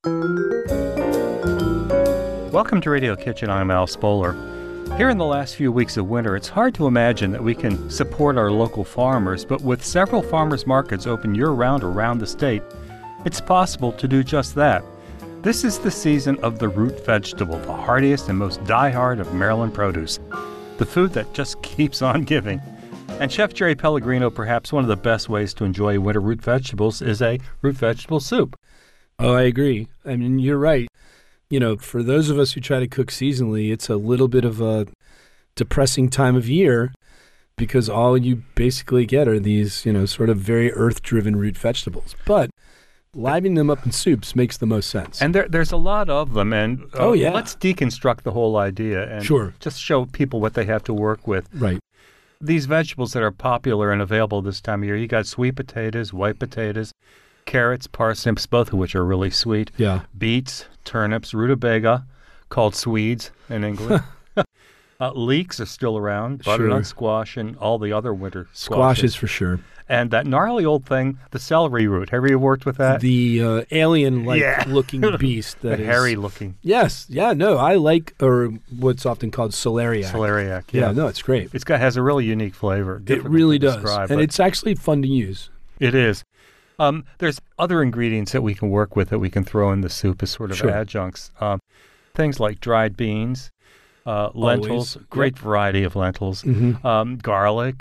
Welcome to Radio Kitchen. I'm Al Spoler. Here in the last few weeks of winter, it's hard to imagine that we can support our local farmers, but with several farmers markets open year-round around the state, it's possible to do just that. This is the season of the root vegetable, the hardiest and most die-hard of Maryland produce, the food that just keeps on giving. And Chef Jerry Pellegrino, perhaps one of the best ways to enjoy winter root vegetables is a root vegetable soup. Oh, I agree. I mean, you're right. You know, for those of us who try to cook seasonally, it's a little bit of a depressing time of year because all you basically get are these, you know, sort of very earth-driven root vegetables. But livening them up in soups makes the most sense. And there's a lot of them, and yeah. Let's deconstruct the whole idea and just show people what they have to work with. Right. These vegetables that are popular and available this time of year, you got sweet potatoes, white potatoes, carrots, parsnips, both of which are really sweet. Yeah. Beets, turnips, rutabaga, called Swedes in England. Leeks are still around, butternut squash, and all the other winter squashes for sure. And that gnarly old thing, the celery root. Have you worked with that? The alien-like looking beast. The hairy-looking. Yes. Yeah, no, I like, or what's often called celeriac. Celeriac, yeah. Yeah, no, it's great. Has a really unique flavor. It really does. And it's actually fun to use. It is. There's other ingredients that we can work with that we can throw in the soup as sort of adjuncts. Things like dried beans, lentils, great variety of lentils, garlic.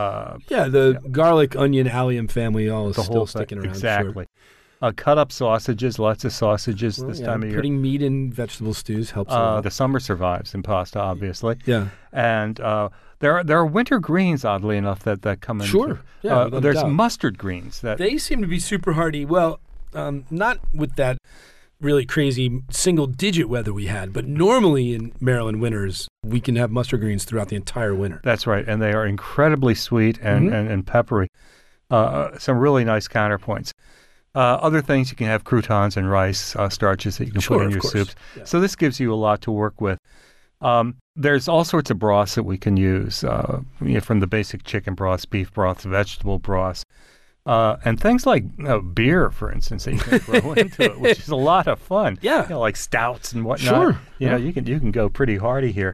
The garlic, onion, allium family all is still sticking around. Exactly. Cut up sausages, lots of sausages this time of year. Putting meat in vegetable stews helps a lot. The summer survives in pasta, obviously. Yeah. And there are winter greens, oddly enough, that come in. Sure. Yeah, there's mustard greens. They seem to be super hardy. Well, not with that really crazy single-digit weather we had, but normally in Maryland winters, we can have mustard greens throughout the entire winter. That's right, and they are incredibly sweet and peppery. Some really nice counterpoints. Other things, you can have croutons and rice starches that you can put in your soups. Yeah. So this gives you a lot to work with. There's all sorts of broths that we can use, from the basic chicken broths, beef broths, vegetable broths, and things like beer, for instance, that you can throw into it, which is a lot of fun. Yeah, like stouts and whatnot. Sure, you can go pretty hardy here.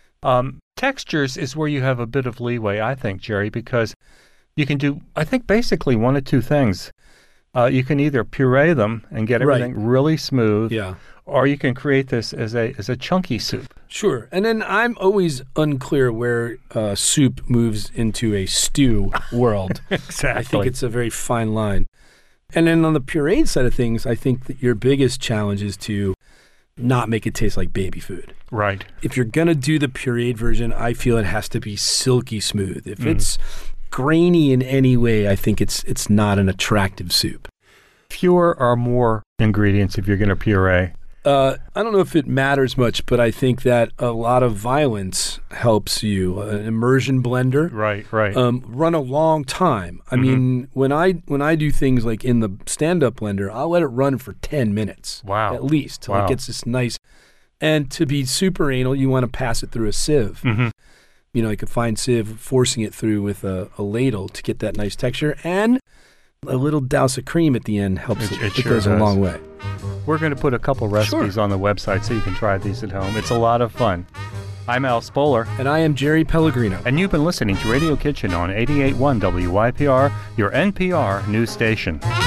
Textures is where you have a bit of leeway, I think, Jerry, because you can do, I think, basically one of two things. You can either puree them and get everything really smooth, or you can create this as a chunky soup. Sure. And then I'm always unclear where soup moves into a stew world. Exactly. I think it's a very fine line. And then on the pureed side of things, I think that your biggest challenge is to not make it taste like baby food. Right. If you're going to do the pureed version, I feel it has to be silky smooth. If it's grainy in any way, I think it's not an attractive soup. Fewer or more ingredients if you're going to puree? I don't know if it matters much, but I think that a lot of violence helps you. An immersion blender, right, run a long time. I mean, when I do things like in the stand-up blender, I'll let it run for 10 minutes, at least, till it gets this nice. And to be super anal, you want to pass it through a sieve. Like a fine sieve, forcing it through with a ladle to get that nice texture, and a little douse of cream at the end helps. It goes a long way. We're going to put a couple recipes on the website so you can try these at home. It's a lot of fun. I'm Al Spoler. And I am Jerry Pellegrino. And you've been listening to Radio Kitchen on 88.1 WYPR, your NPR news station.